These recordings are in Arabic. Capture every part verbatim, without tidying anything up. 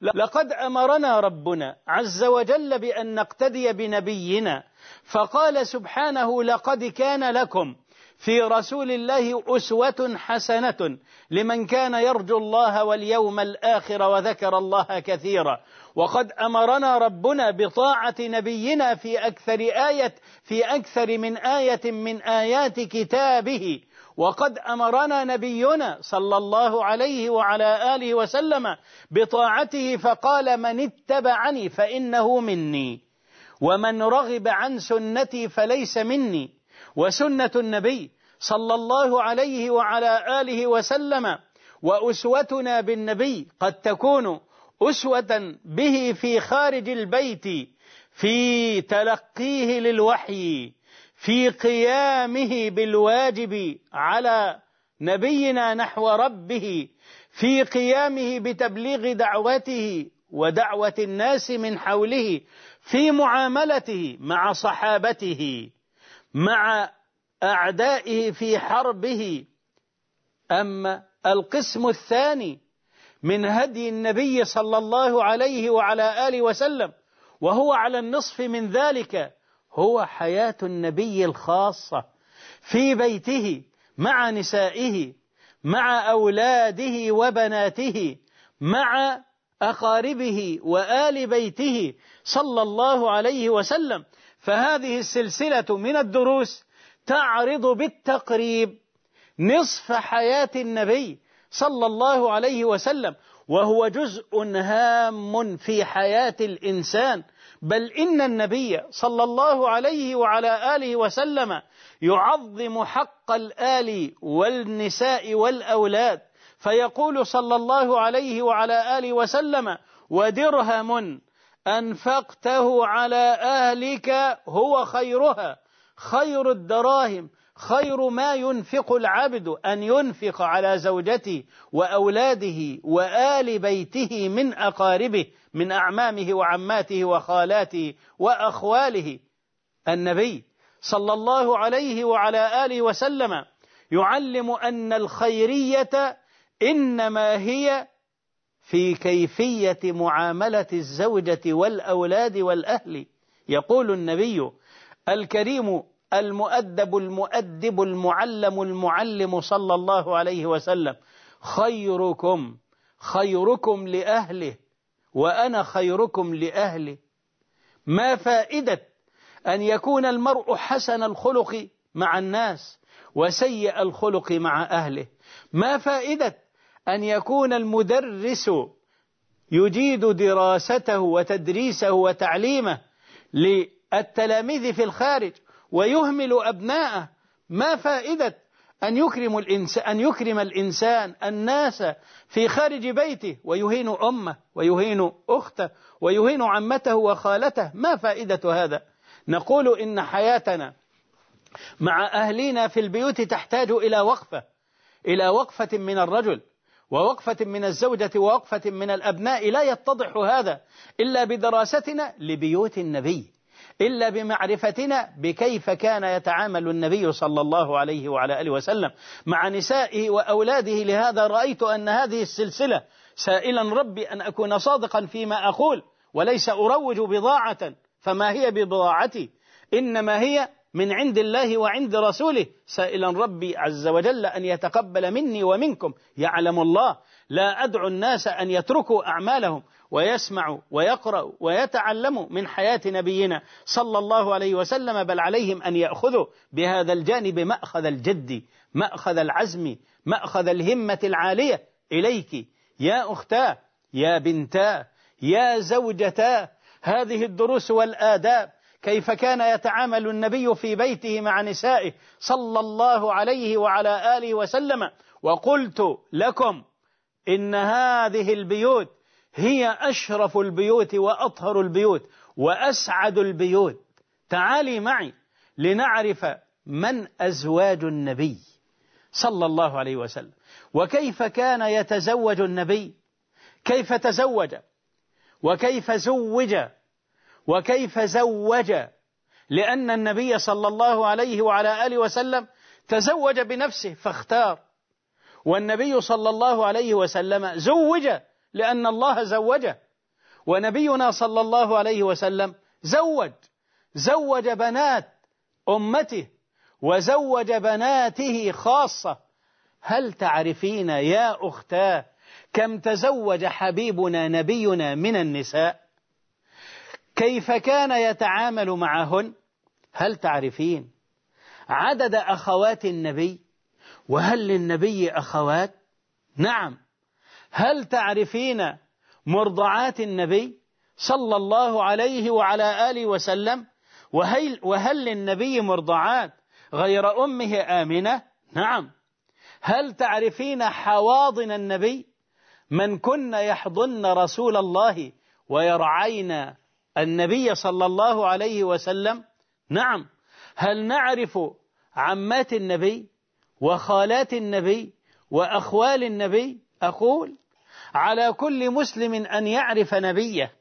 لقد أمرنا ربنا عز وجل بأن نقتدي بنبينا، فقال سبحانه: لقد كان لكم في رسول الله أسوة حسنة لمن كان يرجو الله واليوم الآخر وذكر الله كثيرا. وقد أمرنا ربنا بطاعة نبينا في أكثر آية في أكثر من آية من آيات كتابه. وقد أمرنا نبينا صلى الله عليه وعلى آله وسلم بطاعته، فقال: من اتبعني فإنه مني، ومن رغب عن سنتي فليس مني. وسنة النبي صلى الله عليه وعلى آله وسلم وأسوتنا بالنبي قد تكون أسوة به في خارج البيت، في تلقيه للوحي، في قيامه بالواجب على نبينا نحو ربه، في قيامه بتبليغ دعوته ودعوة الناس من حوله، في معاملته مع صحابته، مع أعدائه في حربه. أما القسم الثاني من هدي النبي صلى الله عليه وعلى آله وسلم، وهو على النصف من ذلك، هو حياة النبي الخاصة في بيته مع نسائه، مع أولاده وبناته، مع أقاربه وآل بيته صلى الله عليه وسلم. فهذه السلسلة من الدروس تعرض بالتقريب نصف حياة النبي صلى الله عليه وسلم، وهو جزء هام في حياة الإنسان. بل إن النبي صلى الله عليه وعلى آله وسلم يعظم حق الآل والنساء والأولاد، فيقول صلى الله عليه وعلى آله وسلم: ودرهم أنفقته على أهلك هو خيرها. خير الدراهم، خير ما ينفق العبد أن ينفق على زوجته وأولاده وآل بيته من أقاربه، من أعمامه وعماته وخالاته وأخواله. النبي صلى الله عليه وعلى آله وسلم يعلم أن الخيرية إنما هي في كيفية معاملة الزوجة والأولاد والأهل. يقول النبي الكريم المؤدب المؤدب المعلم المعلم صلى الله عليه وسلم: خيركم خيركم لأهله وأنا خيركم لأهلي. ما فائدة أن يكون المرء حسن الخلق مع الناس وسيء الخلق مع أهله؟ ما فائدة أن يكون المدرس يجيد دراسته وتدريسه وتعليمه للتلاميذ في الخارج ويهمل أبناءه؟ ما فائدة أن يكرم الإنسان أن يكرم الإنسان الناس في خارج بيته ويهين أمه ويهين أخته ويهين عمته وخالته؟ ما فائدة هذا؟ نقول إن حياتنا مع أهلنا في البيوت تحتاج إلى وقفة، إلى وقفة من الرجل ووقفة من الزوجة ووقفة من الأبناء. لا يتضح هذا إلا بدراستنا لبيوت النبي، إلا بمعرفتنا بكيف كان يتعامل النبي صلى الله عليه وعلى آله وسلم مع نسائه وأولاده. لهذا رأيت أن هذه السلسلة، سائلا ربي أن أكون صادقا فيما أقول وليس أروج بضاعة، فما هي بضاعتي، إنما هي من عند الله وعند رسوله، سائلا ربي عز وجل أن يتقبل مني ومنكم. يعلم الله لا أدعو الناس أن يتركوا أعمالهم ويسمعوا ويقرأوا ويتعلموا من حياة نبينا صلى الله عليه وسلم، بل عليهم أن يأخذوا بهذا الجانب مأخذ الجد، مأخذ العزم، مأخذ الهمة العالية. إليك يا أختاه، يا بنتاه، يا زوجتاه، هذه الدروس والآداب، كيف كان يتعامل النبي في بيته مع نسائه صلى الله عليه وعلى آله وسلم. وقلت لكم إن هذه البيوت هي أشرف البيوت وأطهر البيوت وأسعد البيوت. تعالي معي لنعرف من أزواج النبي صلى الله عليه وسلم، وكيف كان يتزوج النبي، كيف تزوج وكيف زوج وكيف زوج. لأن النبي صلى الله عليه وعلى آله وسلم تزوج بنفسه فاختار، والنبي صلى الله عليه وسلم زوج لأن الله زوجه ونبينا صلى الله عليه وسلم زوج زوج بنات أمته وزوج بناته خاصة. هل تعرفين يا أختاه كم تزوج حبيبنا نبينا من النساء؟ كيف كان يتعامل معهن؟ هل تعرفين عدد أخوات النبي؟ وهل للنبي أخوات؟ نعم. هل تعرفين مرضعات النبي صلى الله عليه وعلى آله وسلم؟ وهل, وهل للنبي مرضعات غير أمه آمنة؟ نعم. هل تعرفين حواضن النبي من كن يحضن رسول الله ويرعين النبي صلى الله عليه وسلم؟ نعم. هل نعرف عمات النبي وخالات النبي وأخوال النبي؟ أقول على كل مسلم أن يعرف نبيه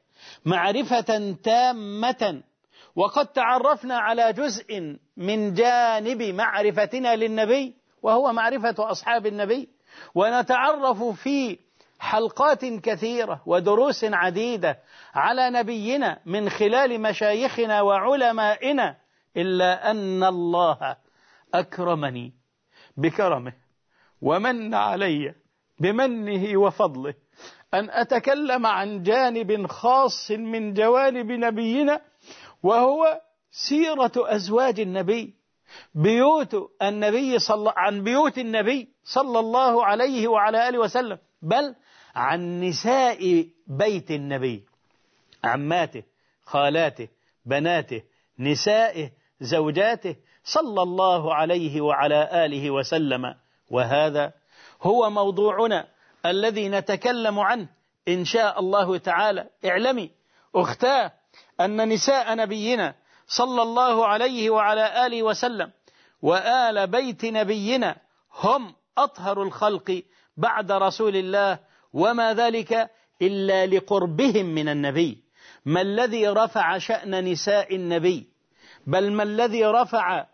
معرفة تامة. وقد تعرفنا على جزء من جانب معرفتنا للنبي وهو معرفة أصحاب النبي، ونتعرف في حلقات كثيرة ودروس عديدة على نبينا من خلال مشايخنا وعلمائنا، إلا أن الله أكرمني بكرمه ومن علي بمنه وفضله أن أتكلم عن جانب خاص من جوانب نبينا، وهو سيرة أزواج النبي، بيوت النبي صلى عن بيوت النبي صلى الله عليه وعلى آله وسلم، بل عن نساء بيت النبي، عماته، خالاته، بناته، نسائه، زوجاته صلى الله عليه وعلى آله وسلم. وهذا هو موضوعنا الذي نتكلم عنه إن شاء الله تعالى. اعلمي أختاه أن نساء نبينا صلى الله عليه وعلى آله وسلم وآل بيت نبينا هم أطهر الخلق بعد رسول الله، وما ذلك إلا لقربهم من النبي. ما الذي رفع شأن نساء النبي، بل ما الذي رفع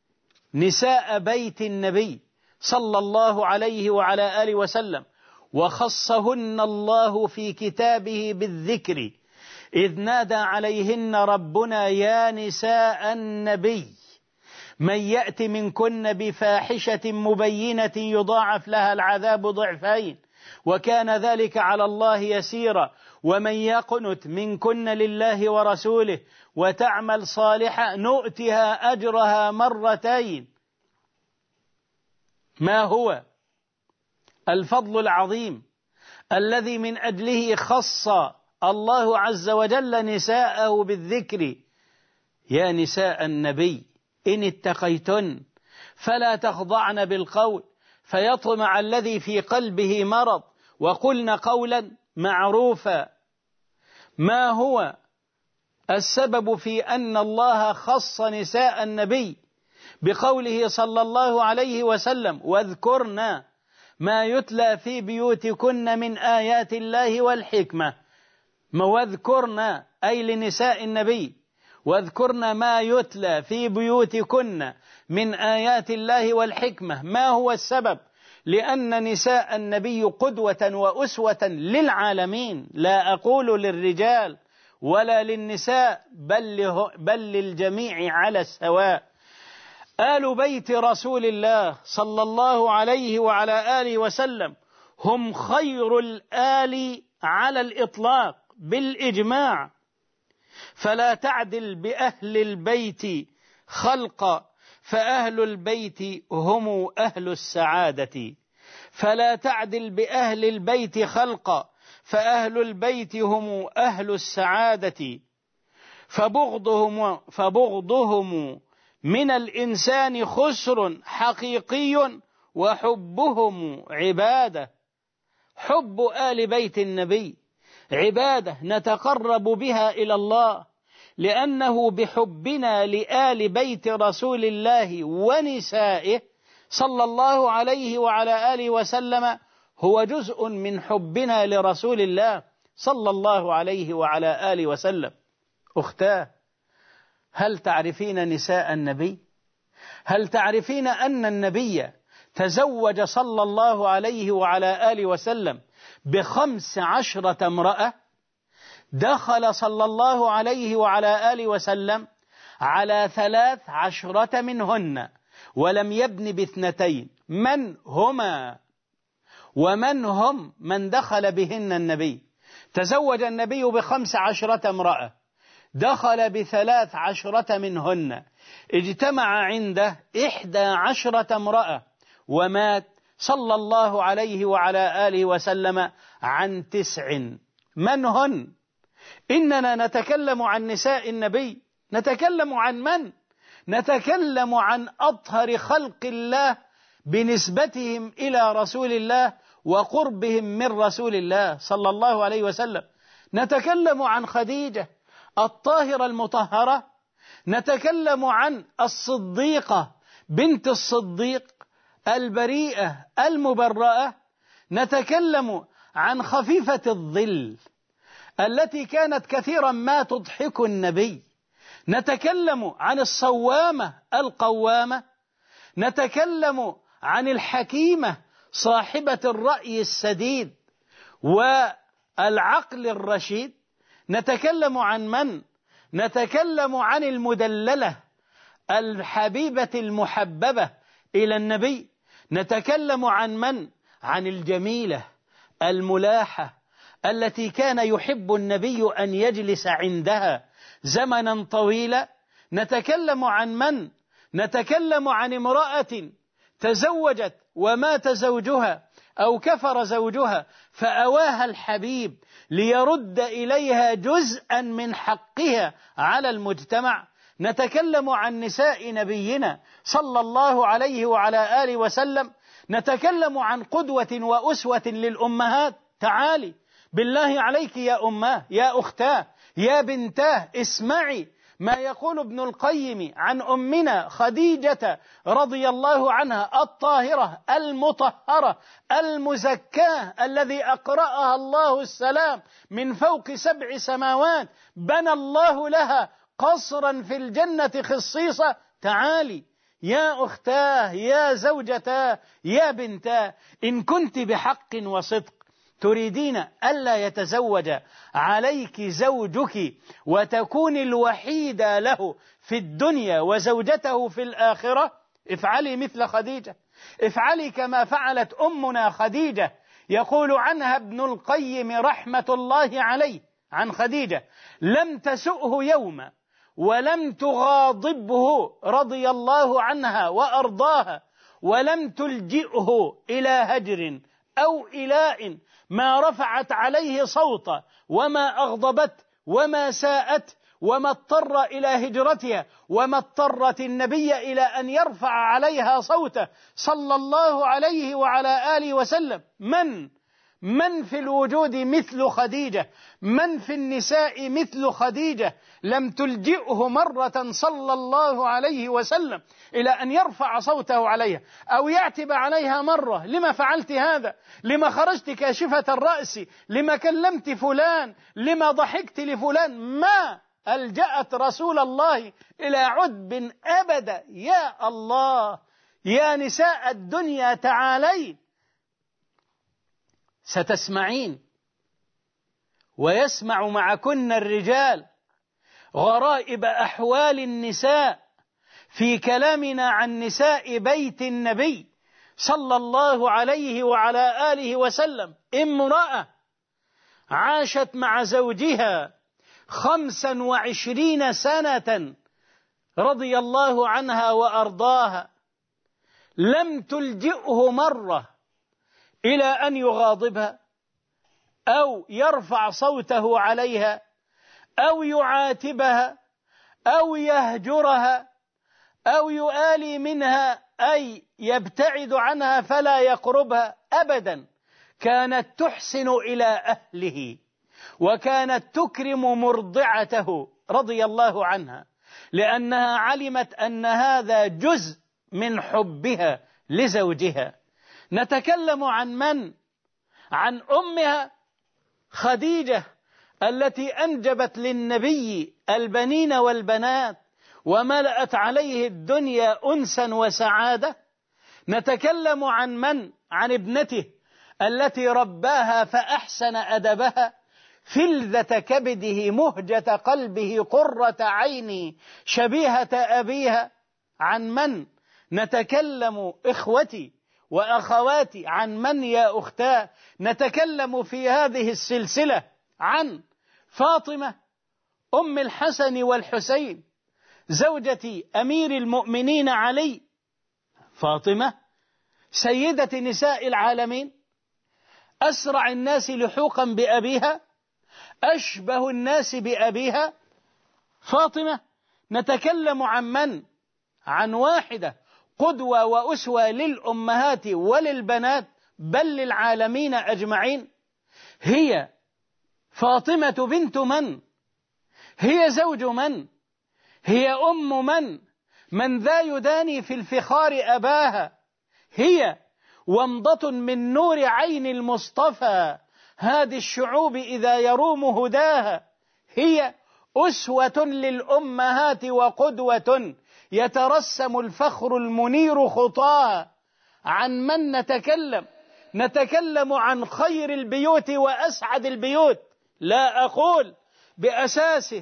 نساء بيت النبي صلى الله عليه وعلى آله وسلم وخصهن الله في كتابه بالذكر إذ نادى عليهن ربنا يا نساء النبي من يأت منكن بفاحشة مبينة يضاعف لها العذاب ضعفين وكان ذلك على الله يسيرا ومن يقنت منكن لله ورسوله وتعمل صالحا نؤتها أجرها مرتين. ما هو الفضل العظيم الذي من أجله خص الله عز وجل نساءه بالذكر؟ يا نساء النبي إن اتقيتن فلا تخضعن بالقول فيطمع الذي في قلبه مرض وقلن قولا معروفا. ما هو السبب في أن الله خص نساء النبي بقوله صلى الله عليه وسلم واذكرن ما يتلى في بيوتكن من آيات الله والحكمة؟ واذكرن أي لنساء النبي، واذكرن ما يتلى في بيوتكن من آيات الله والحكمة. ما هو السبب؟ لأن نساء النبي قدوة وأسوة للعالمين، لا أقول للرجال ولا للنساء بل, بل للجميع على السواء. آل بيت رسول الله صلى الله عليه وعلى آله وسلم هم خير الآل على الإطلاق بالإجماع، فلا تعدل بأهل البيت خلقا فأهل البيت هم أهل السعادة، فلا تعدل بأهل البيت خلقا فأهل البيت هم أهل السعادة، فبغضهم, فبغضهم من الإنسان خسر حقيقي وحبهم عبادة. حب آل بيت النبي عبادة نتقرب بها إلى الله، لأنه بحبنا لآل بيت رسول الله ونسائه صلى الله عليه وعلى آله وسلم هو جزء من حبنا لرسول الله صلى الله عليه وعلى آله وسلم. أختاه، هل تعرفين نساء النبي؟ هل تعرفين أن النبي تزوج صلى الله عليه وعلى آله وسلم بخمس عشرة امرأة؟ دخل صلى الله عليه وعلى آله وسلم على ثلاث عشرة منهن ولم يبن باثنتين. من هما ومن هم من دخل بهن النبي؟ تزوج النبي بخمس عشرة امرأة، دخل بثلاث عشرة منهن، اجتمع عنده إحدى عشرة امرأة، ومات صلى الله عليه وعلى آله وسلم عن تسع. من هن؟ إننا نتكلم عن نساء النبي، نتكلم عن من؟ نتكلم عن أطهر خلق الله بنسبتهم إلى رسول الله وقربهم من رسول الله صلى الله عليه وسلم. نتكلم عن خديجة الطاهرة المطهرة، نتكلم عن الصديقة بنت الصديق البريئة المبرأة، نتكلم عن خفيفة الظل التي كانت كثيرا ما تضحك النبي، نتكلم عن الصوامة القوامة، نتكلم عن الحكيمة صاحبة الرأي السديد والعقل الرشيد. نتكلم عن من؟ نتكلم عن المدللة الحبيبة المحببة إلى النبي. نتكلم عن من؟ عن الجميلة الملاحة التي كان يحب النبي أن يجلس عندها زمنا طويلا. نتكلم عن من؟ نتكلم عن امرأة تزوجت ومات زوجها أو كفر زوجها فأواها الحبيب ليرد إليها جزءا من حقها على المجتمع. نتكلم عن نساء نبينا صلى الله عليه وعلى آله وسلم، نتكلم عن قدوة وأسوة للأمهات. تعالي بالله عليك يا أماه، يا أختاه، يا بنتاه، اسمعي ما يقول ابن القيم عن أمنا خديجة رضي الله عنها الطاهرة المطهرة المزكاة الذي أقرأها الله السلام من فوق سبع سماوات، بنى الله لها قصرا في الجنة خصيصة. تعالي يا أختاه، يا زوجتاه، يا بنتاه، إن كنت بحق وصدق تريدين ألا يتزوج عليك زوجك وتكون الوحيدة له في الدنيا وزوجته في الآخرة، افعلي مثل خديجة، افعلي كما فعلت أمنا خديجة. يقول عنها ابن القيم رحمة الله عليه عن خديجة: لم تسؤه يوما ولم تغاضبه رضي الله عنها وأرضاها، ولم تلجئه إلى هجر أو إلاء، ما رفعت عليه صوتا وما أغضبت وما ساءت وما اضطر إلى هجرتها وما اضطرت النبي إلى أن يرفع عليها صوته صلى الله عليه وعلى آله وسلم. من من في الوجود مثل خديجة؟ من في النساء مثل خديجة؟ لم تلجئه مرة صلى الله عليه وسلم إلى أن يرفع صوته عليها أو يعتب عليها مرة: لما فعلت هذا؟ لما خرجت كاشفة الرأس؟ لما كلمت فلان؟ لما ضحكت لفلان؟ ما ألجأت رسول الله إلى عتب أبدا. يا الله، يا نساء الدنيا تعالين، ستسمعين ويسمع معكن الرجال غرائب أحوال النساء في كلامنا عن نساء بيت النبي صلى الله عليه وعلى آله وسلم. امرأة عاشت مع زوجها خمسا وعشرين سنة رضي الله عنها وأرضاها، لم تلجئه مرة إلى أن يغاضبها أو يرفع صوته عليها أو يعاتبها أو يهجرها أو يؤالي منها، أي يبتعد عنها فلا يقربها أبدا. كانت تحسن إلى أهله وكانت تكرم مرضعته رضي الله عنها، لأنها علمت أن هذا جزء من حبها لزوجها. نتكلم عن من؟ عن أمها خديجة التي أنجبت للنبي البنين والبنات وملأت عليه الدنيا أنسا وسعادة. نتكلم عن من؟ عن ابنته التي رباها فأحسن أدبها فلذة كبده مهجة قلبه قرة عيني شبيهة أبيها. عن من نتكلم إخوتي وأخواتي؟ عن من يا أختاه نتكلم في هذه السلسلة؟ عن فاطمة أم الحسن والحسين زوجة أمير المؤمنين علي. فاطمة سيدة نساء العالمين، أسرع الناس لحوقا بأبيها، أشبه الناس بأبيها. فاطمة نتكلم عن من؟ عن واحدة قدوة وأسوة للأمهات وللبنات بل للعالمين أجمعين. هي فاطمة بنت من؟ هي زوج من؟ هي أم من؟ من ذا يداني في الفخار أباها؟ هي ومضة من نور عين المصطفى هذه الشعوب إذا يروم هداها. هي أسوة للأمهات وقدوة يترسم الفخر المنير خطاها. عن من نتكلم؟ نتكلم عن خير البيوت وأسعد البيوت، لا أقول بأساسه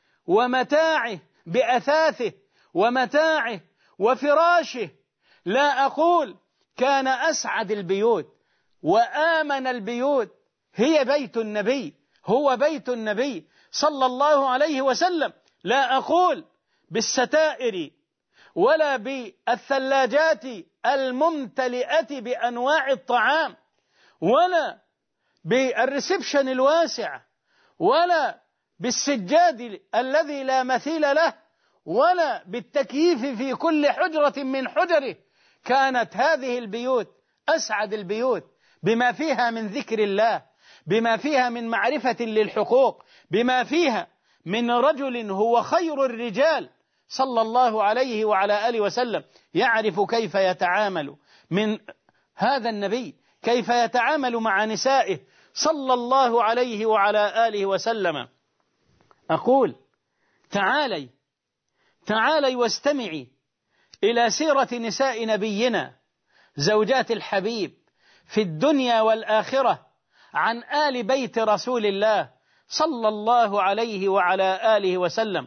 ومتاعه، بأثاثه ومتاعه وفراشه، لا أقول كان أسعد البيوت وآمن البيوت. هي بيت النبي، هو بيت النبي صلى الله عليه وسلم. لا أقول بالستائر ولا بالثلاجات الممتلئة بأنواع الطعام ولا بالريسبشن الواسع ولا بالسجاد الذي لا مثيل له ولا بالتكييف في كل حجرة من حجره. كانت هذه البيوت أسعد البيوت بما فيها من ذكر الله، بما فيها من معرفة للحقوق، بما فيها من رجل هو خير الرجال صلى الله عليه وعلى آله وسلم، يعرف كيف يتعامل من هذا النبي، كيف يتعامل مع نسائه صلى الله عليه وعلى آله وسلم. أقول تعالي تعالي واستمعي إلى سيرة نساء نبينا زوجات الحبيب في الدنيا والآخرة، عن آل بيت رسول الله صلى الله عليه وعلى آله وسلم.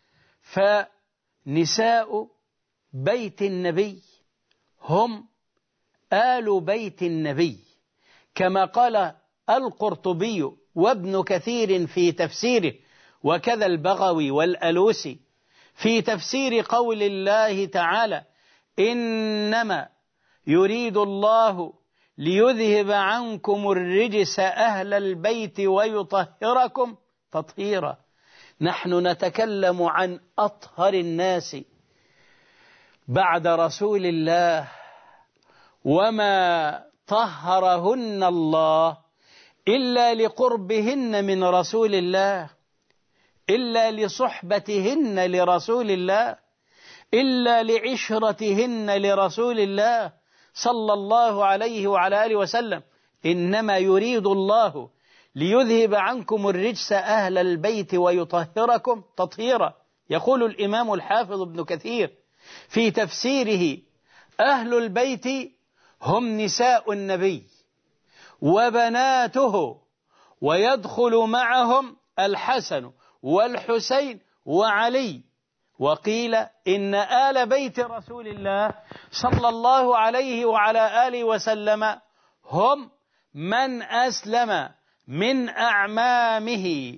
فنساء بيت النبي هم آل بيت النبي، كما قال القرطبي وابن كثير في تفسيره، وكذا البغوي والألوسي في تفسير قول الله تعالى: إنما يريد الله ليذهب عنكم الرجس أهل البيت ويطهركم تطهيرا. نحن نتكلم عن أطهر الناس بعد رسول الله، وما طهرهن الله إلا لقربهن من رسول الله، إلا لصحبتهن لرسول الله، إلا لعشرتهن لرسول الله صلى الله عليه وعلى آله وسلم. إنما يريد الله ليذهب عنكم الرجس أهل البيت ويطهركم تطهيرا. يقول الإمام الحافظ ابن كثير في تفسيره: أهل البيت هم نساء النبي وبناته، ويدخل معهم الحسن والحسين وعلي. وقيل إن آل بيت رسول الله صلى الله عليه وعلى آله وسلم هم من أسلم من أعمامه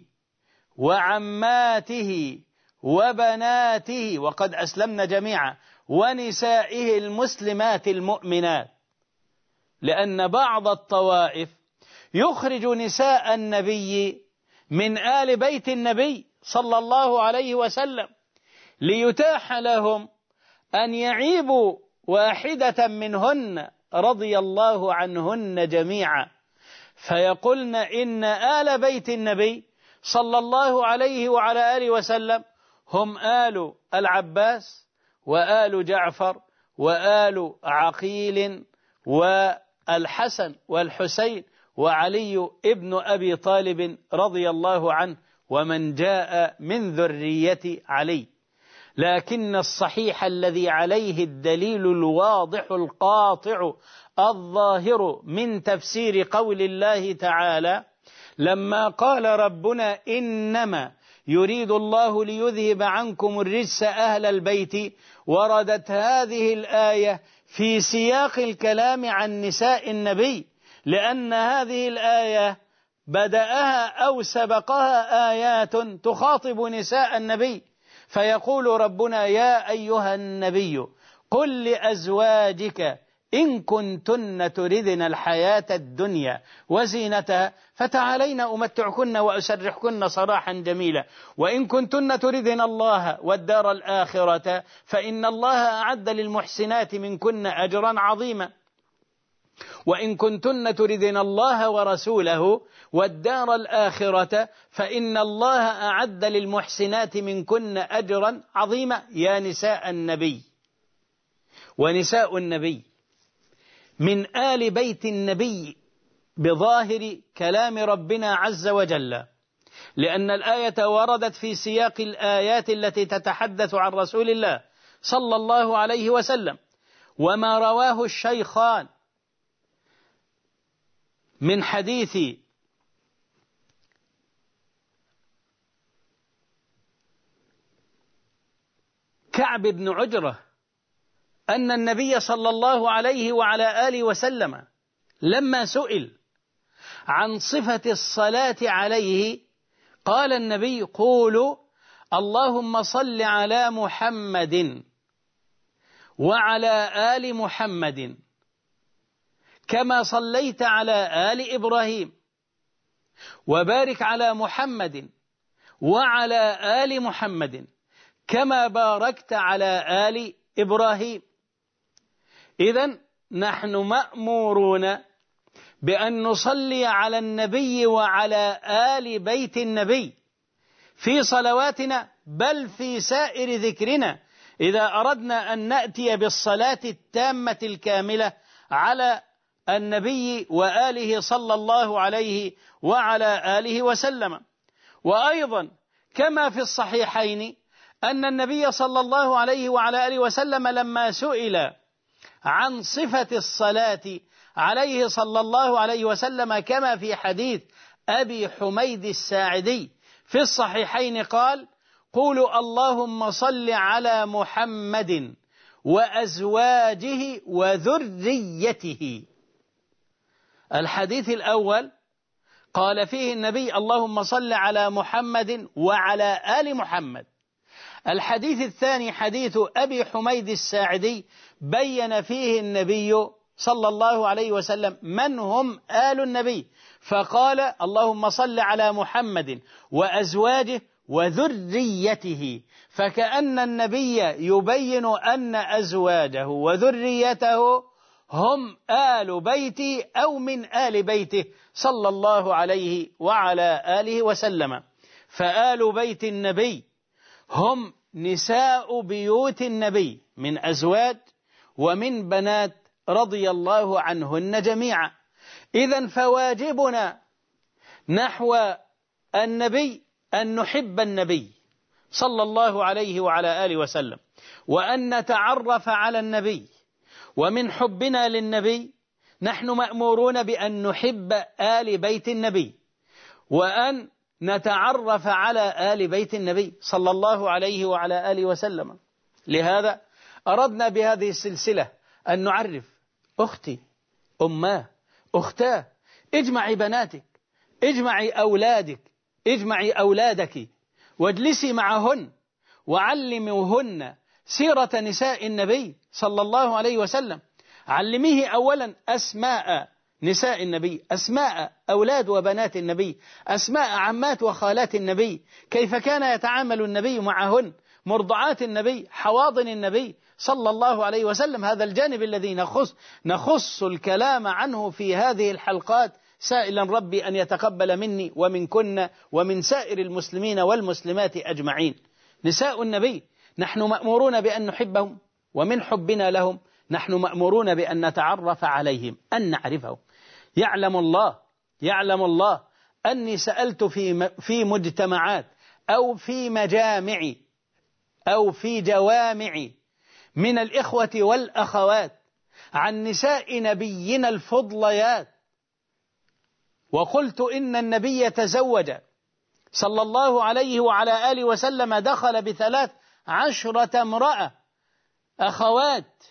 وعماته وبناته، وقد أسلمن جميعا، ونسائه المسلمات المؤمنات. لأن بعض الطوائف يخرج نساء النبي من آل بيت النبي صلى الله عليه وسلم ليتاح لهم أن يعيبوا واحدة منهن رضي الله عنهن جميعا، فيقولن إن آل بيت النبي صلى الله عليه وعلى آله وسلم هم آل العباس وآل جعفر وآل عقيل والحسن والحسين وعلي ابن أبي طالب رضي الله عنه ومن جاء من ذرية علي. لكن الصحيح الذي عليه الدليل الواضح القاطع الظاهر من تفسير قول الله تعالى: لما قال ربنا إنما يريد الله ليذهب عنكم الرجس أهل البيت، وردت هذه الآية في سياق الكلام عن نساء النبي، لأن هذه الآية بدأها أو سبقها آيات تخاطب نساء النبي، فيقول ربنا يا أيها النبي قل لأزواجك إن كنتن تردن الحياة الدنيا وزينتها فتعالين أمتعكن وأسرحكن سراحا جميلا، وإن كنتن تردن الله والدار الآخرة فإن الله أعد للمحسنات منكن أجرا عظيما، وإن كنتن تردن الله ورسوله والدار الآخرة فإن الله أعد للمحسنات منكن أجرا عظيما. يا نساء النبي ونساء النبي من آل بيت النبي بظاهر كلام ربنا عز وجل، لأن الآية وردت في سياق الآيات التي تتحدث عن رسول الله صلى الله عليه وسلم. وما رواه الشيخان من حديث كعب بن عجرة أن النبي صلى الله عليه وعلى آله وسلم لما سئل عن صفة الصلاة عليه قال النبي قولوا اللهم صل على محمد وعلى آل محمد كما صليت على آل إبراهيم، وبارك على محمد وعلى آل محمد كما باركت على آل إبراهيم. إذن نحن مأمورون بأن نصلي على النبي وعلى آل بيت النبي في صلواتنا، بل في سائر ذكرنا إذا أردنا أن نأتي بالصلاة التامة الكاملة على النبي وآله صلى الله عليه وعلى آله وسلم. وأيضا كما في الصحيحين أن النبي صلى الله عليه وعلى آله وسلم لما سئل عن صفة الصلاة عليه صلى الله عليه وسلم كما في حديث أبي حميد الساعدي في الصحيحين قال قولوا اللهم صل على محمد وأزواجه وذريته. الحديث الأول قال فيه النبي اللهم صل على محمد وعلى آل محمد. الحديث الثاني حديث أبي حميد الساعدي بين فيه النبي صلى الله عليه وسلم من هم آل النبي، فقال اللهم صل على محمد وأزواجه وذريته، فكأن النبي يبين أن أزواجه وذريته هم آل بيته أو من آل بيته صلى الله عليه وعلى آله وسلم. فآل بيت النبي هم نساء بيوت النبي من أزواج ومن بنات رضي الله عنهن جميعا. إذن فواجبنا نحو النبي أن نحب النبي صلى الله عليه وعلى آله وسلم، وأن نتعرف على النبي، ومن حبنا للنبي نحن مأمورون بأن نحب آل بيت النبي وأن نتعرف على آل بيت النبي صلى الله عليه وعلى آله وسلم. لهذا أردنا بهذه السلسلة أن نعرف أختي أماه أختاه، اجمعي بناتك، اجمعي أولادك، اجمعي أولادك واجلسي معهن وعلموهن سيرة نساء النبي صلى الله عليه وسلم. علميه أولا أسماء نساء النبي، أسماء أولاد وبنات النبي، أسماء عمات وخالات النبي، كيف كان يتعامل النبي معهن، مرضعات النبي، حواضن النبي صلى الله عليه وسلم. هذا الجانب الذي نخص, نخص الكلام عنه في هذه الحلقات، سائلا ربي أن يتقبل مني ومنكن ومن سائر المسلمين والمسلمات أجمعين. نساء النبي نحن مأمورون بأن نحبهم، ومن حبنا لهم نحن مأمورون بأن نتعرف عليهم، أن نعرفهم. يعلم الله يعلم الله أني سألت في في مجتمعات أو في مجامع أو في جوامع من الإخوة والأخوات عن نساء نبينا الفضليات، وقلت إن النبي تزوج صلى الله عليه وعلى آله وسلم، دخل بثلاث عشرة امرأة أخوات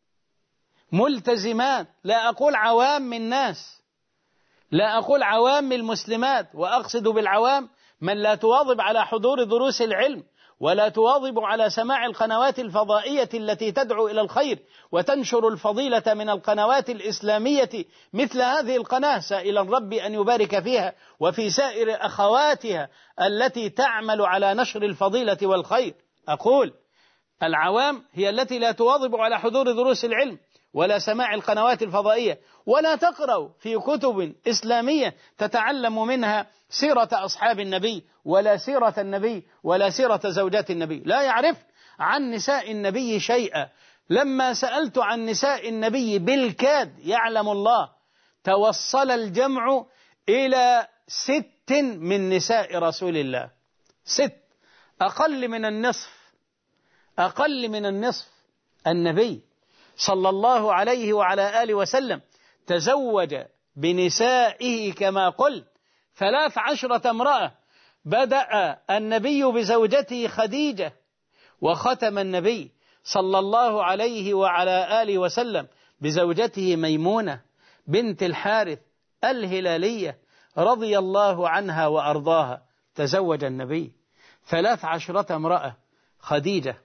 ملتزمات، لا أقول عوام الناس، لا أقول عوام المسلمات، وأقصد بالعوام من لا تواظب على حضور دروس العلم ولا تواظب على سماع القنوات الفضائية التي تدعو إلى الخير وتنشر الفضيلة من القنوات الإسلامية مثل هذه القناة، سائلا الرب أن يبارك فيها وفي سائر أخواتها التي تعمل على نشر الفضيلة والخير. أقول العوام هي التي لا تواظب على حضور دروس العلم ولا سماع القنوات الفضائية، ولا تقرأ في كتب إسلامية تتعلم منها سيرة أصحاب النبي ولا سيرة النبي ولا سيرة زوجات النبي، لا يعرف عن نساء النبي شيئا. لما سألت عن نساء النبي بالكاد يعلم الله توصل الجمع إلى ست من نساء رسول الله، ست، أقل من النصف، أقل من النصف. النبي صلى الله عليه وعلى آله وسلم تزوج بنسائه كما قلت ثلاث عشرة امرأة. بدأ النبي بزوجته خديجة، وختم النبي صلى الله عليه وعلى آله وسلم بزوجته ميمونة بنت الحارث الهلالية رضي الله عنها وأرضاها. تزوج النبي ثلاث عشرة امرأة: خديجة،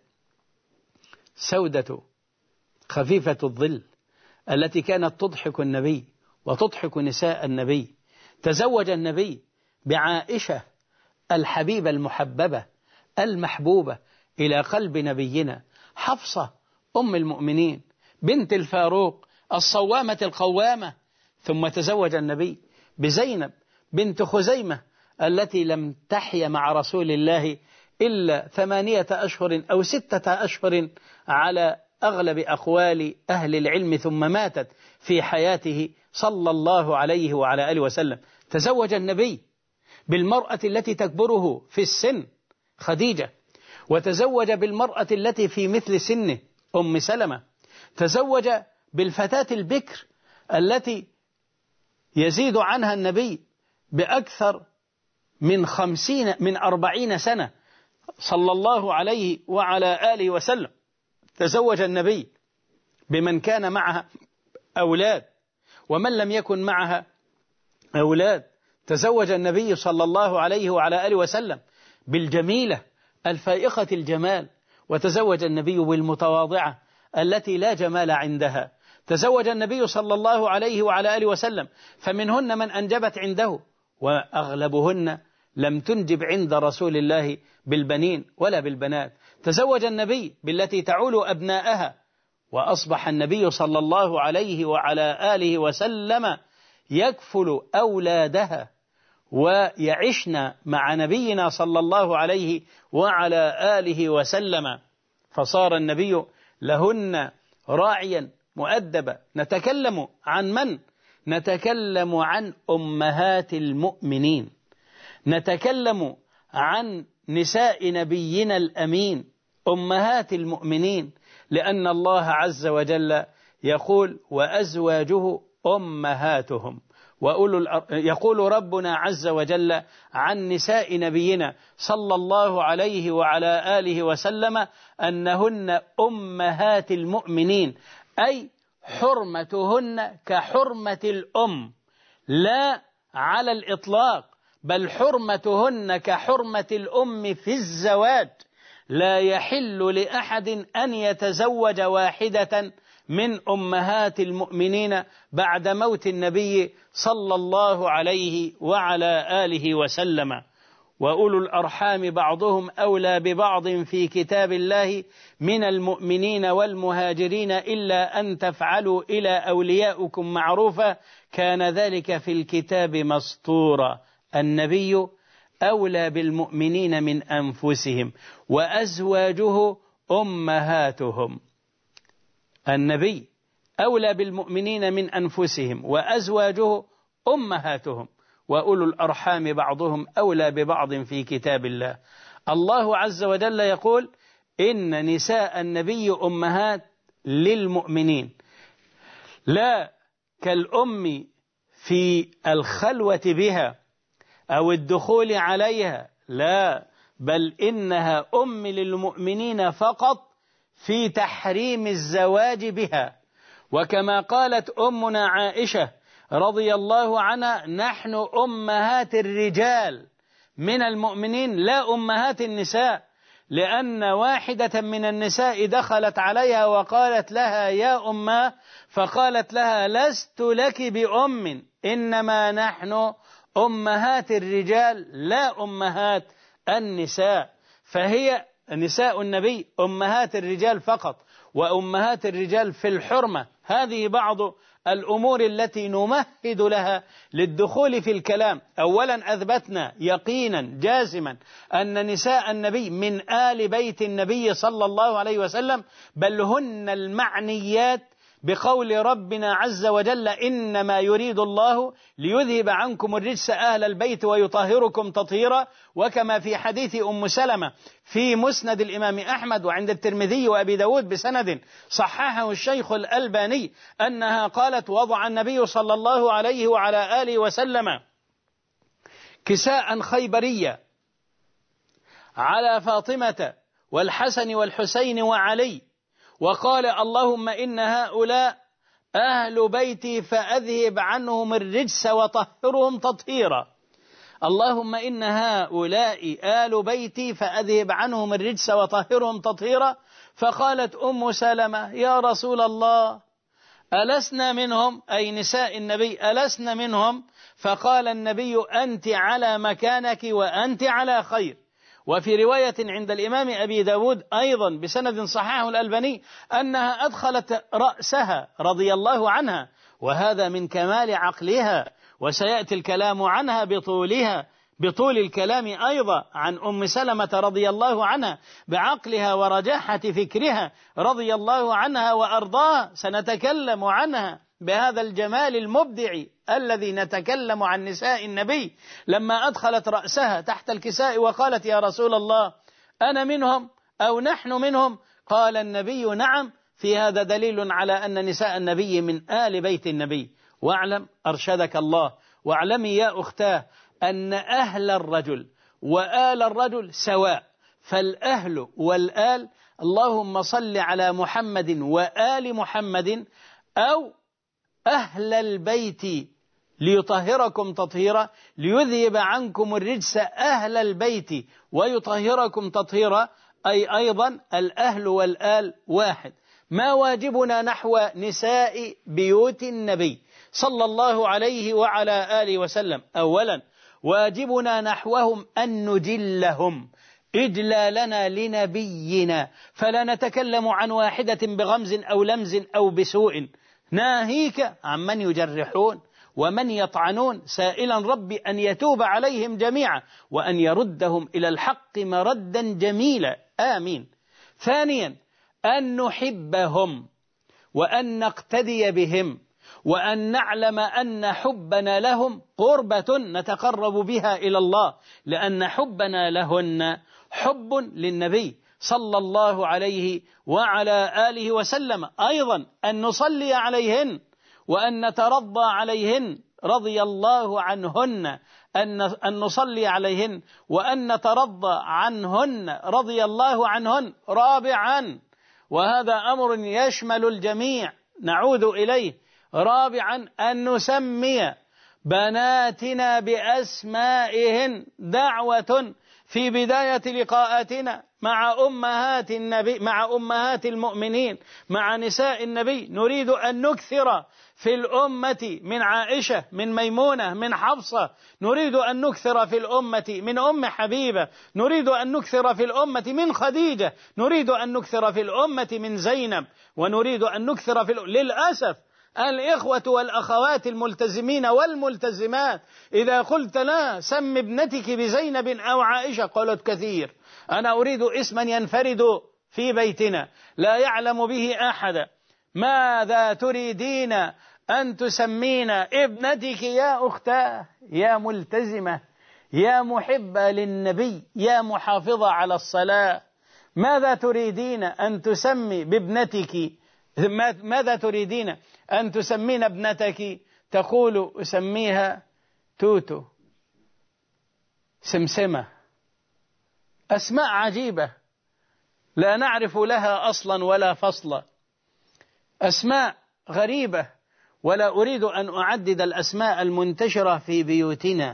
سودة خفيفة الظل التي كانت تضحك النبي وتضحك نساء النبي. تزوج النبي بعائشة الحبيبة المحببة المحبوبة إلى قلب نبينا، حفصة أم المؤمنين بنت الفاروق الصوامة القوامة. ثم تزوج النبي بزينب بنت خزيمة التي لم تحي مع رسول الله إلا ثمانية أشهر أو ستة أشهر على أغلب أقوال أهل العلم، ثم ماتت في حياته صلى الله عليه وعلى آله وسلم. تزوج النبي بالمرأة التي تكبره في السن، خديجة، وتزوج بالمرأة التي في مثل سنه، أم سلمة. تزوج بالفتاة البكر التي يزيد عنها النبي بأكثر من خمسين من أربعين سنة صلى الله عليه وعلى آله وسلم. تزوج النبي بمن كان معها أولاد ومن لم يكن معها أولاد. تزوج النبي صلى الله عليه وعلى آله وسلم بالجميلة الفائقة الجمال، وتزوج النبي بالمتواضعة التي لا جمال عندها. تزوج النبي صلى الله عليه وعلى آله وسلم فمنهن من أنجبت عنده، وأغلبهن لم تنجب عند رسول الله بالبنين ولا بالبنات. تزوج النبي بالتي تعول أبناءها، وأصبح النبي صلى الله عليه وعلى آله وسلم يكفل أولادها ويعشن مع نبينا صلى الله عليه وعلى آله وسلم، فصار النبي لهن راعيا مؤدبا. نتكلم عن من؟ نتكلم عن أمهات المؤمنين، نتكلم عن نساء نبينا الأمين أمهات المؤمنين، لأن الله عز وجل يقول: وأزواجه أمهاتهم. وأولو يقول ربنا عز وجل عن نساء نبينا صلى الله عليه وعلى آله وسلم أنهن أمهات المؤمنين، أي حرمتهن كحرمة الأم، لا على الإطلاق، بل حرمتهن كحرمة الأم في الزواج. لا يحل لأحد أن يتزوج واحدة من أمهات المؤمنين بعد موت النبي صلى الله عليه وعلى آله وسلم. وأولو الأرحام بعضهم أولى ببعض في كتاب الله من المؤمنين والمهاجرين إلا أن تفعلوا إلى أوليائكم معروفا كان ذلك في الكتاب مسطورا. النبي أولى بالمؤمنين من أنفسهم وأزواجه أمهاتهم. النبي أولى بالمؤمنين من أنفسهم وأزواجه أمهاتهم، وأولو الأرحام بعضهم أولى ببعض في كتاب الله. الله عز وجل يقول: إن نساء النبي أمهات للمؤمنين، لا كالأم في الخلوة بها أو الدخول عليها، لا، بل إنها أم للمؤمنين فقط في تحريم الزواج بها. وكما قالت أمنا عائشة رضي الله عنها: نحن أمهات الرجال من المؤمنين لا أمهات النساء، لأن واحدة من النساء دخلت عليها وقالت لها: يا أماه، فقالت لها: لست لك بأم، إنما نحن أمهات الرجال لا أمهات النساء. فهي نساء النبي أمهات الرجال فقط، وأمهات الرجال في الحرمة. هذه بعض الأمور التي نمهد لها للدخول في الكلام. أولا أثبتنا يقينا جازما أن نساء النبي من آل بيت النبي صلى الله عليه وسلم، بل هن المعنيات بقول ربنا عز وجل: إنما يريد الله ليذهب عنكم الرجس أهل البيت ويطهركم تطهيرا. وكما في حديث أم سلمة في مسند الإمام أحمد وعند الترمذي وأبي داود بسند صححه الشيخ الألباني أنها قالت: وضع النبي صلى الله عليه وعلى آله وسلم كساء خيبرية على فاطمة والحسن والحسين وعلي، وقال: اللهم إن هؤلاء أهل بيتي فأذهب عنهم الرجس وطهرهم تطهيرا. اللهم إن هؤلاء آل بيتي فأذهب عنهم الرجس وطهرهم تطهيرا. فقالت أم سلمة: يا رسول الله، ألسنا منهم؟ أي نساء النبي ألسنا منهم؟ فقال النبي: أنت على مكانك وأنت على خير. وفي رواية عند الإمام أبي داود أيضا بسند صححه الألباني أنها أدخلت رأسها رضي الله عنها، وهذا من كمال عقلها، وسيأتي الكلام عنها بطولها بطول الكلام أيضا عن أم سلمة رضي الله عنها بعقلها ورجاحة فكرها رضي الله عنها وأرضاها. سنتكلم عنها بهذا الجمال المبدع الذي نتكلم عن نساء النبي. لما أدخلت رأسها تحت الكساء وقالت: يا رسول الله، أنا منهم أو نحن منهم؟ قال النبي: نعم. في هذا دليل على أن نساء النبي من آل بيت النبي. واعلم أرشدك الله، واعلمي يا أختاه، أن أهل الرجل وآل الرجل سواء، فالأهل والآل اللهم صل على محمد وآل محمد، أو أهل البيت ليطهركم تطهيرا، ليذهب عنكم الرجس أهل البيت ويطهركم تطهيرا، أي أيضا الأهل والآل واحد. ما واجبنا نحو نساء بيوت النبي صلى الله عليه وعلى آله وسلم؟ أولا واجبنا نحوهم أن نجلهم إجلالنا لنبينا، فلا نتكلم عن واحدة بغمز أو لمز أو بسوء، ناهيك عمن يجرحون ومن يطعنون، سائلا ربي أن يتوب عليهم جميعا وأن يردهم إلى الحق مردا جميلا، آمين. ثانيا أن نحبهم وأن نقتدي بهم، وأن نعلم أن حبنا لهم قربة نتقرب بها إلى الله، لأن حبنا لهن حب للنبي صلى الله عليه وعلى آله وسلم. أيضا أن نصلي عليهن وأن نترضى عليهن رضي الله عنهن، أن نصلي عليهن وأن نترضى عنهن رضي الله عنهن. رابعا، وهذا أمر يشمل الجميع نعود إليه، رابعا أن نسمي بناتنا بأسمائهن، دعوة في بداية لقاءاتنا مع أمهات النبي، مع أمهات المؤمنين، مع نساء النبي. نريد أن نكثر في الأمة من عائشة، من ميمونة، من حفصة. نريد أن نكثر في الأمة من أم حبيبة. نريد أن نكثر في الأمة من خديجة. نريد أن نكثر في الأمة من زينب. ونريد أن نكثر في الأمة. للأسف الإخوة والأخوات الملتزمين والملتزمات إذا قلت لا سم ابنتك بزينب أو عائشة قالت كثير، أنا أريد اسما ينفرد في بيتنا لا يعلم به أحد. ماذا تريدين أن تسمين ابنتك يا أختاه يا ملتزمة يا محبة للنبي يا محافظة على الصلاة؟ ماذا تريدين أن تسمي بابنتك؟ ماذا تريدين أن تسمين ابنتك؟ تقول أسميها توتو، سمسمة، أسماء عجيبة لا نعرف لها أصلا ولا فصلا، أسماء غريبة، ولا أريد أن أعدد الأسماء المنتشرة في بيوتنا،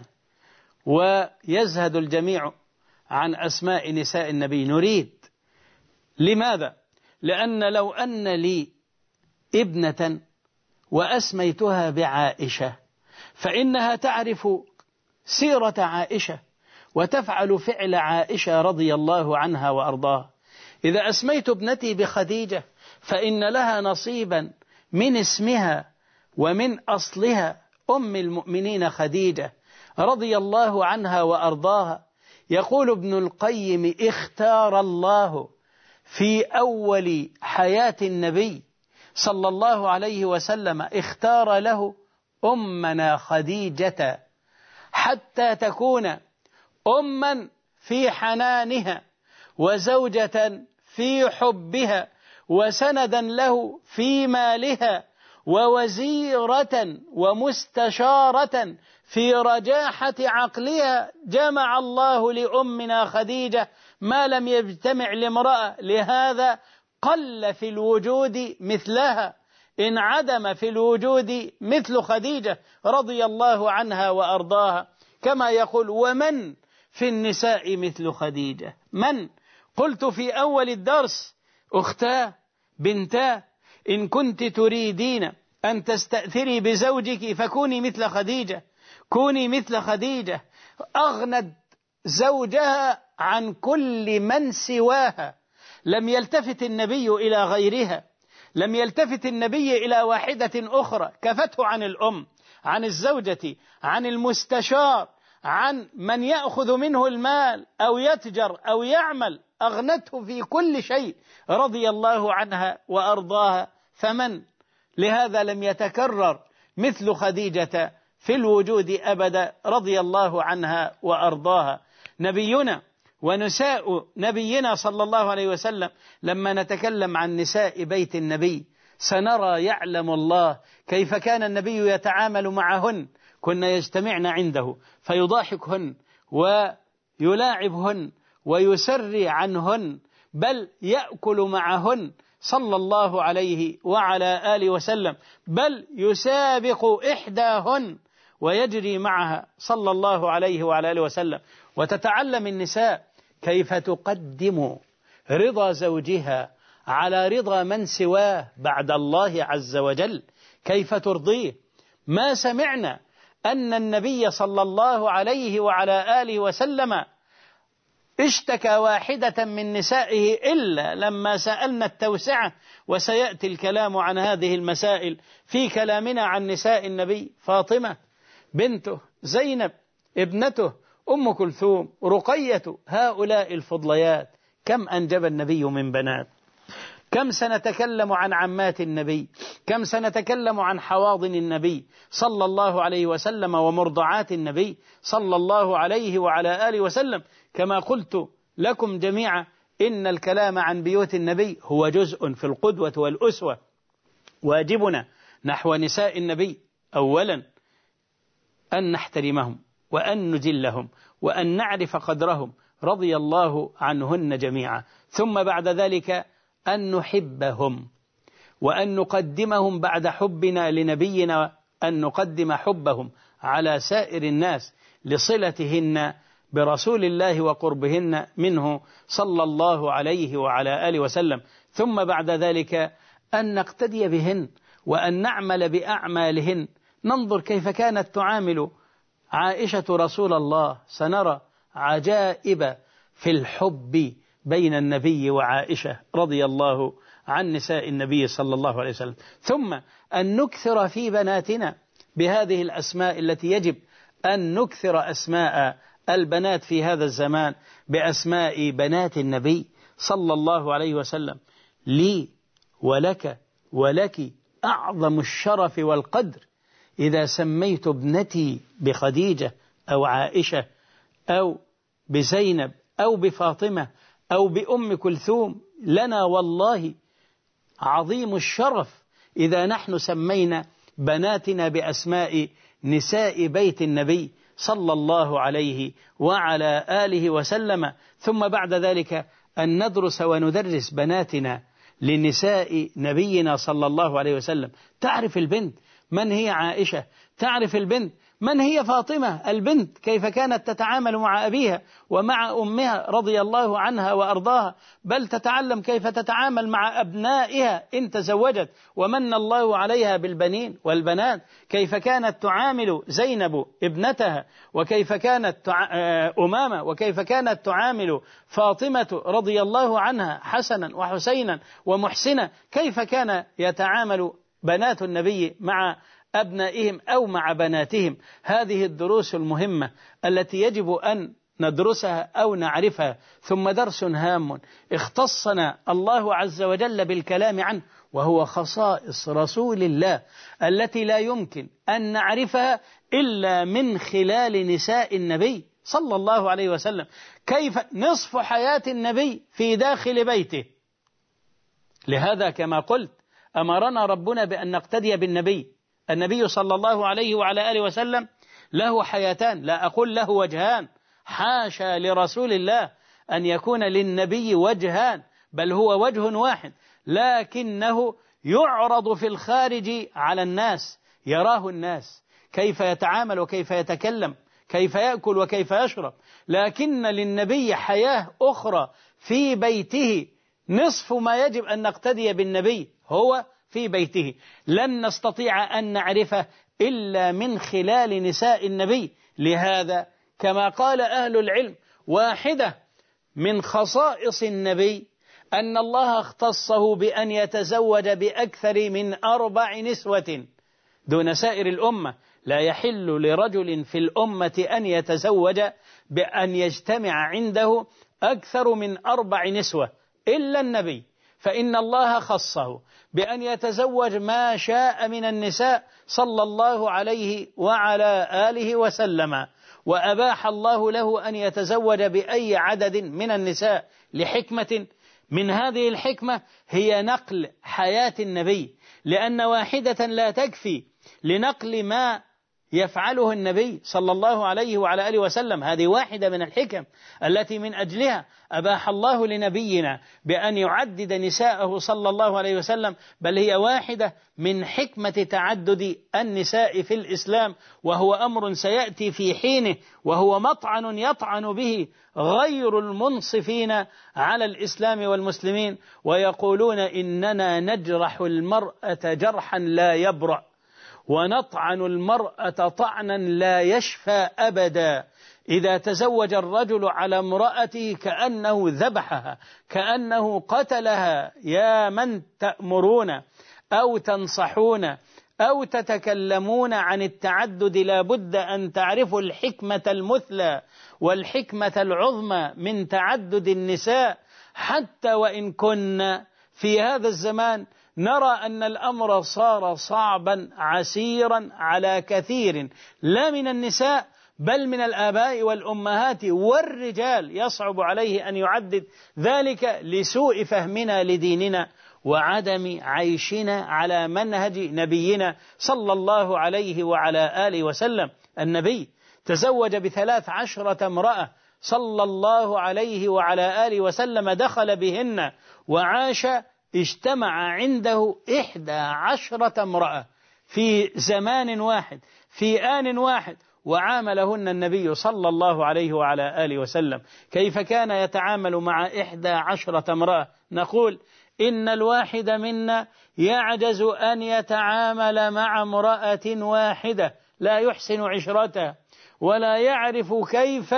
ويزهد الجميع عن أسماء نساء النبي. نريد، لماذا؟ لأن لو أن لي ابنة وأسميتها بعائشة فإنها تعرف سيرة عائشة وتفعل فعل عائشة رضي الله عنها وأرضاها. إذا أسميت ابنتي بخديجة فإن لها نصيبا من اسمها ومن أصلها، أم المؤمنين خديجة رضي الله عنها وأرضاها. يقول ابن القيم: اختار الله في أول حياة النبي صلى الله عليه وسلم، اختار له أمنا خديجة حتى تكون أما في حنانها، وزوجة في حبها، وسندا له في مالها، ووزيرة ومستشارة في رجاحة عقلها. جمع الله لأمنا خديجة ما لم يجتمع لامرأة، لهذا قل في الوجود مثلها، انعدم في الوجود مثل خديجة رضي الله عنها وأرضاها. كما يقول: ومن في النساء مثل خديجة؟ من؟ قلت في أول الدرس: أختاه بنتاه، إن كنت تريدين أن تستأثري بزوجك فكوني مثل خديجة، كوني مثل خديجة. أغنت زوجها عن كل من سواها، لم يلتفت النبي إلى غيرها، لم يلتفت النبي إلى واحدة أخرى، كفته عن الأم، عن الزوجة، عن المستشار، عن من يأخذ منه المال أو يتجر أو يعمل، أغنته في كل شيء رضي الله عنها وأرضاها. فمن؟ لهذا لم يتكرر مثل خديجة في الوجود أبدا رضي الله عنها وأرضاها. نبينا ونساء نبينا صلى الله عليه وسلم، لما نتكلم عن نساء بيت النبي سنرى يعلم الله كيف كان النبي يتعامل معهن. كنا يجتمعن عنده فيضاحكهن ويلاعبهن ويسري عنهن، بل يأكل معهن صلى الله عليه وعلى آله وسلم، بل يسابق إحداهن ويجري معها صلى الله عليه وعلى آله وسلم. وتتعلم النساء كيف تقدم رضا زوجها على رضا من سواه بعد الله عز وجل، كيف ترضيه. ما سمعنا أن النبي صلى الله عليه وعلى آله وسلم اشتكى واحدة من نسائه إلا لما سألنا التوسعة، وسيأتي الكلام عن هذه المسائل في كلامنا عن نساء النبي: فاطمة بنته، زينب ابنته، أم كلثوم، رقية، هؤلاء الفضليات. كم أنجب النبي من بنات، كم سنتكلم عن عمات النبي، كم سنتكلم عن حواضن النبي صلى الله عليه وسلم ومرضعات النبي صلى الله عليه وعلى آله وسلم. كما قلت لكم جميعا إن الكلام عن بيوت النبي هو جزء في القدوة والأسوة. واجبنا نحو نساء النبي أولا أن نحترمهم وأن نجلهم وأن نعرف قدرهم رضي الله عنهن جميعا، ثم بعد ذلك أن نحبهم وأن نقدمهم بعد حبنا لنبينا، أن نقدم حبهم على سائر الناس لصلتهن برسول الله وقربهن منه صلى الله عليه وعلى آله وسلم، ثم بعد ذلك أن نقتدي بهن وأن نعمل بأعمالهن. ننظر كيف كانت تعامل عائشة رسول الله، سنرى عجائب في الحب بين النبي وعائشة رضي الله عن نساء النبي صلى الله عليه وسلم. ثم أن نكثر في بناتنا بهذه الأسماء التي يجب أن نكثر أسماء البنات في هذا الزمان بأسماء بنات النبي صلى الله عليه وسلم. لي ولك ولك أعظم الشرف والقدر إذا سميت ابنتي بخديجة أو عائشة أو بزينب أو بفاطمة أو بأم كلثوم. لنا والله عظيم الشرف إذا نحن سمينا بناتنا بأسماء نساء بيت النبي صلى الله عليه وعلى آله وسلم، ثم بعد ذلك أن ندرس وندرس بناتنا لنساء نبينا صلى الله عليه وسلم. تعرف البنت من هي عائشة، تعرف البنت من هي فاطمة البنت، كيف كانت تتعامل مع أبيها ومع أمها رضي الله عنها وأرضاها، بل تتعلم كيف تتعامل مع أبنائها إن تزوجت ومن الله عليها بالبنين والبنات، كيف كانت تعامل زينب ابنتها، وكيف كانت تع... أمامة، وكيف كانت تعامل فاطمة رضي الله عنها حسنا وحسينا ومحسنا، كيف كان يتعامل بنات النبي مع أبنائهم أو مع بناتهم. هذه الدروس المهمة التي يجب أن ندرسها أو نعرفها. ثم درس هام اختصنا الله عز وجل بالكلام عنه، وهو خصائص رسول الله التي لا يمكن أن نعرفها إلا من خلال نساء النبي صلى الله عليه وسلم. كيف نصف حياة النبي في داخل بيته. لهذا كما قلت أمرنا ربنا بأن نقتدي بالنبي. النبي صلى الله عليه وعلى آله وسلم له حياتان، لا أقول له وجهان، حاشا لرسول الله أن يكون للنبي وجهان، بل هو وجه واحد، لكنه يعرض في الخارج على الناس، يراه الناس كيف يتعامل وكيف يتكلم، كيف يأكل وكيف يشرب. لكن للنبي حياة أخرى في بيته، نصف ما يجب أن نقتدي بالنبي هو في بيته، لن نستطيع أن نعرفه إلا من خلال نساء النبي. لهذا كما قال أهل العلم واحدة من خصائص النبي أن الله اختصه بأن يتزوج بأكثر من أربع نسوة دون سائر الأمة. لا يحل لرجل في الأمة أن يتزوج بأن يجتمع عنده أكثر من أربع نسوة إلا النبي، فإن الله خصه بأن يتزوج ما شاء من النساء صلى الله عليه وعلى آله وسلم، وأباح الله له أن يتزوج بأي عدد من النساء لحكمة. من هذه الحكمة هي نقل حياة النبي، لأن واحدة لا تكفي لنقل ما يفعله النبي صلى الله عليه وعلى آله وسلم. هذه واحدة من الحكم التي من أجلها أباح الله لنبينا بأن يعدد نساءه صلى الله عليه وسلم، بل هي واحدة من حكمة تعدد النساء في الإسلام، وهو أمر سيأتي في حينه، وهو مطعن يطعن به غير المنصفين على الإسلام والمسلمين، ويقولون إننا نجرح المرأة جرحا لا يبرأ، ونطعن المرأة طعنا لا يشفى أبدا. إذا تزوج الرجل على امرأته كأنه ذبحها، كأنه قتلها. يا من تأمرون أو تنصحون أو تتكلمون عن التعدد لا بد أن تعرفوا الحكمة المثلى والحكمة العظمى من تعدد النساء، حتى وإن كنا في هذا الزمان نرى أن الأمر صار صعبا عسيرا على كثير، لا من النساء بل من الآباء والأمهات والرجال، يصعب عليه أن يعدد ذلك لسوء فهمنا لديننا وعدم عيشنا على منهج نبينا صلى الله عليه وعلى آله وسلم. النبي تزوج بثلاث عشرة امرأة صلى الله عليه وعلى آله وسلم، دخل بهن وعاش، اجتمع عنده إحدى عشرة امرأة في زمان واحد في آن واحد، وعاملهن النبي صلى الله عليه وعلى آله وسلم. كيف كان يتعامل مع إحدى عشرة امرأة؟ نقول إن الواحد منا يعجز أن يتعامل مع امرأة واحدة، لا يحسن عشرتها ولا يعرف كيف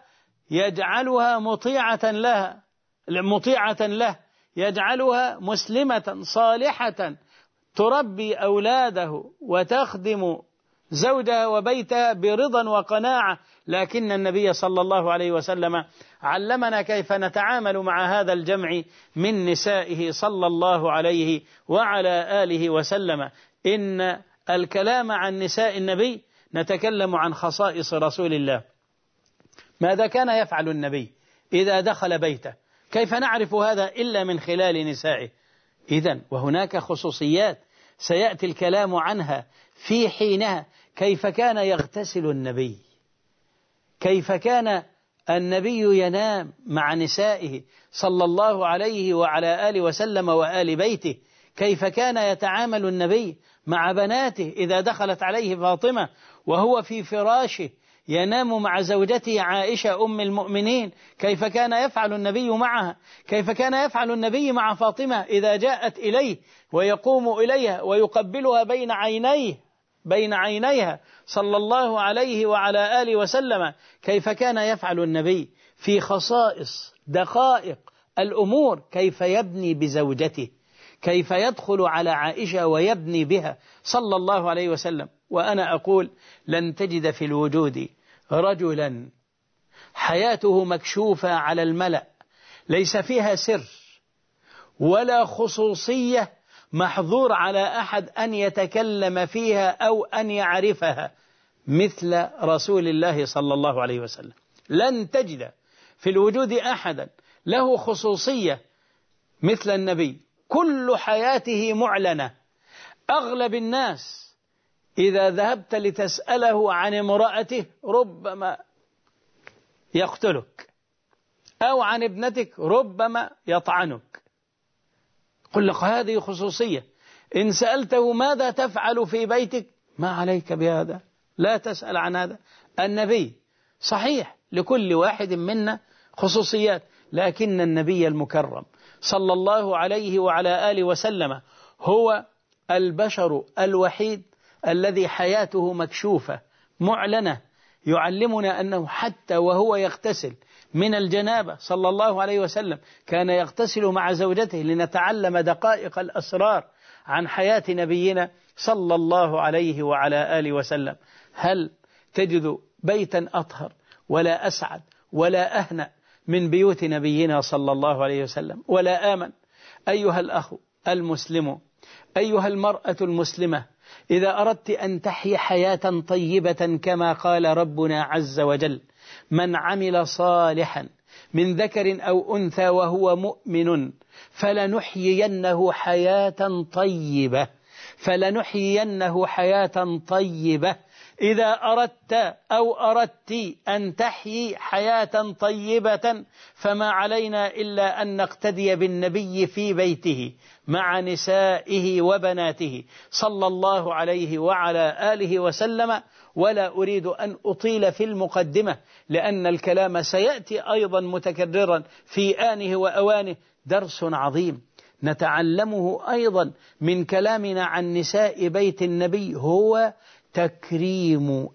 يجعلها مطيعة لها مطيعة له، يجعلها مسلمة صالحة تربي أولاده وتخدم زوجها وبيتها برضا وقناعة. لكن النبي صلى الله عليه وسلم علمنا كيف نتعامل مع هذا الجمع من نسائه صلى الله عليه وعلى آله وسلم. إن الكلام عن نساء النبي نتكلم عن خصائص رسول الله. ماذا كان يفعل النبي إذا دخل بيته؟ كيف نعرف هذا إلا من خلال نسائه؟ إذن وهناك خصوصيات سيأتي الكلام عنها في حينها. كيف كان يغتسل النبي، كيف كان النبي ينام مع نسائه صلى الله عليه وعلى آله وسلم وآل بيته، كيف كان يتعامل النبي مع بناته إذا دخلت عليه فاطمة وهو في فراشه ينام مع زوجته عائشة أم المؤمنين، كيف كان يفعل النبي معها، كيف كان يفعل النبي مع فاطمة إذا جاءت إليه ويقوم إليها ويقبلها بين عينيه بين عينيها صلى الله عليه وعلى آله وسلم، كيف كان يفعل النبي في خصائص دقائق الأمور، كيف يبني بزوجته، كيف يدخل على عائشة ويبني بها صلى الله عليه وسلم. وأنا أقول لن تجد في الوجود رجلا حياته مكشوفة على الملأ ليس فيها سر ولا خصوصية محظور على أحد أن يتكلم فيها أو أن يعرفها مثل رسول الله صلى الله عليه وسلم. لن تجد في الوجود أحدا له خصوصية مثل النبي، كل حياته معلنة. أغلب الناس إذا ذهبت لتسأله عن امرأته ربما يقتلك، أو عن ابنتك ربما يطعنك. قل لك هذه خصوصية. إن سألته ماذا تفعل في بيتك ما عليك بهذا، لا تسأل عن هذا. النبي صحيح لكل واحد منا خصوصيات، لكن النبي المكرم صلى الله عليه وعلى آله وسلم هو البشر الوحيد الذي حياته مكشوفة معلنة، يعلمنا أنه حتى وهو يغتسل من الجنابة صلى الله عليه وسلم كان يغتسل مع زوجته، لنتعلم دقائق الأسرار عن حياة نبينا صلى الله عليه وعلى آله وسلم. هل تجد بيتا أطهر ولا أسعد ولا أهنأ من بيوت نبينا صلى الله عليه وسلم ولا آمن؟ أيها الأخ المسلم، أيها المرأة المسلمة، إذا أردت أن تحيي حياة طيبة كما قال ربنا عز وجل: من عمل صالحا من ذكر أو أنثى وهو مؤمن فلنحيينه حياة طيبة فلنحيينه حياة طيبة. إذا أردت أو أردت أن تحيي حياة طيبة فما علينا إلا أن نقتدي بالنبي في بيته مع نسائه وبناته صلى الله عليه وعلى آله وسلم. ولا أريد أن أطيل في المقدمة لأن الكلام سيأتي أيضا متكررا في آنه وأوانه. درس عظيم نتعلمه أيضا من كلامنا عن نساء بيت النبي هو تكريم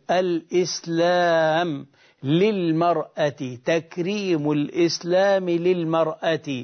الإسلام للمرأة، تكريم الإسلام للمرأة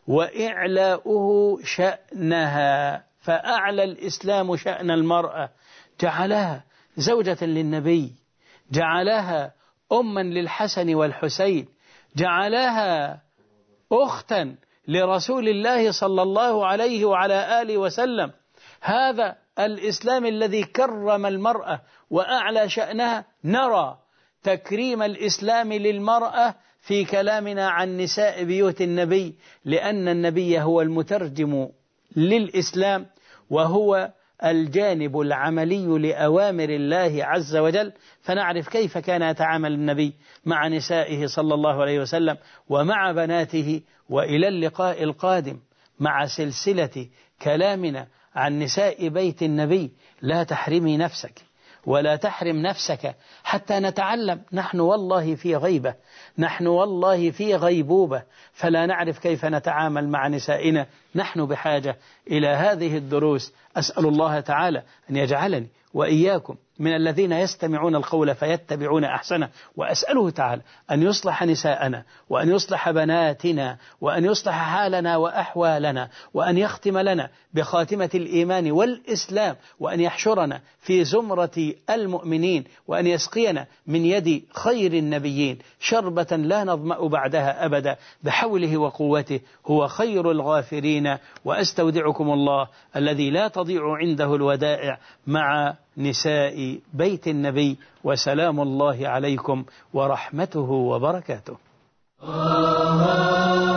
وإعلاؤه شأنها. فأعلى الإسلام شأن المرأة، جعلها زوجة للنبي، جعلها أما للحسن والحسين، جعلها أختا لرسول الله صلى الله عليه وعلى آله وسلم. هذا الإسلام الذي كرم المرأة وأعلى شأنها. نرى تكريم الإسلام للمرأة في كلامنا عن نساء بيوت النبي، لأن النبي هو المترجم للإسلام وهو الجانب العملي لأوامر الله عز وجل. فنعرف كيف كان يتعامل النبي مع نسائه صلى الله عليه وسلم ومع بناته. وإلى اللقاء القادم مع سلسلة كلامنا عن نساء بيت النبي. لا تحرمي نفسك ولا تحرم نفسك حتى نتعلم. نحن والله في غيبة، نحن والله في غيبوبة، فلا نعرف كيف نتعامل مع نسائنا. نحن بحاجة إلى هذه الدروس. أسأل الله تعالى أن يجعلني وإياكم من الذين يستمعون القول فيتبعون أحسنه، وأسأله تعالى أن يصلح نساءنا وأن يصلح بناتنا وأن يصلح حالنا وأحوالنا وأن يختم لنا بخاتمة الإيمان والإسلام وأن يحشرنا في زمرة المؤمنين وأن يسقينا من يد خير النبيين شربة لا نظمأ بعدها أبدا بحوله وقوته. هو خير الغافرين. وأستودعكم الله الذي لا تضيع عنده الودائع مع نساء بيت النبي. وسلام الله عليكم ورحمته وبركاته.